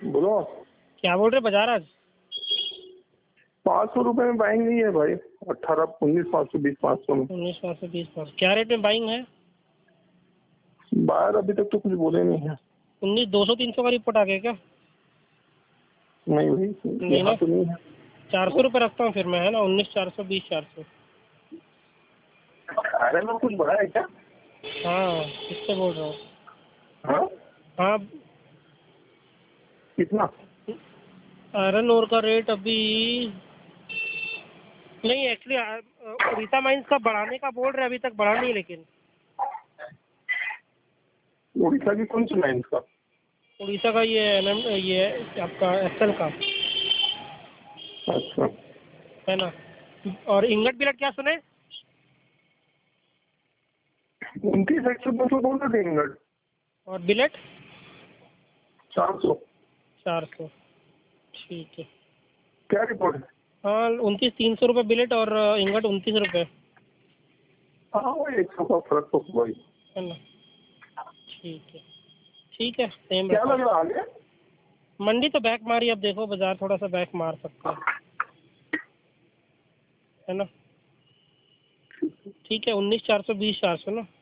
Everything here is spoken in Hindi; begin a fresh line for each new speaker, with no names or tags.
बोलो।
क्या बोल रहे बाजार आज?
500 रुपए में बाइंग नहीं है भाई। 18, 19, 500, 20, 500 में।
19, 500, 20, 500 क्या रेट में बाइंग है?
बाहर अभी तक तो कुछ बोले नहीं है।
19, 200, 300 का रिपोर्ट आ गया क्या?
नहीं भाई,
नहीं
यहाँ
ना।
तो नहीं है।
400 रुपये रखता हूँ फिर मैं, है ना? 19, 400, 20, 400।
अरे में कुछ बढ़ा है क्या?
हाँ, इससे बोल रहा हूँ।
हाँ,
हाँ,
कितना?
आयरन ओर का रेट अभी नहीं, एक्चुअली उड़ीसा माइंस का बढ़ाने का बोल रहे, अभी तक बढ़ा नहीं। लेकिन
उड़ीसा की कौन सी लाइन का?
उड़ीसा का ये आपका एक्सल का,
अच्छा,
है ना? और इंगट बिलट क्या सुने?
29, 100 बोल रहे थे इंगट।
और बिलेट
400।
400। ठीक है।
क्या रिपोर्ट है?
हाँ, 29, 300 रुपये बिलेट और इंगट 29 रुपये,
हाँ, वो 100 का फर्क तो हुआ ही।
है ना? ठीक है, ठीक है, सेम
क्या
रखा।
लग रहा आगे?
मंडी तो बैक मारी, अब देखो बाजार थोड़ा सा बैक मार सकता है ना? ठीक है, 19, 400, 20, 400 ना।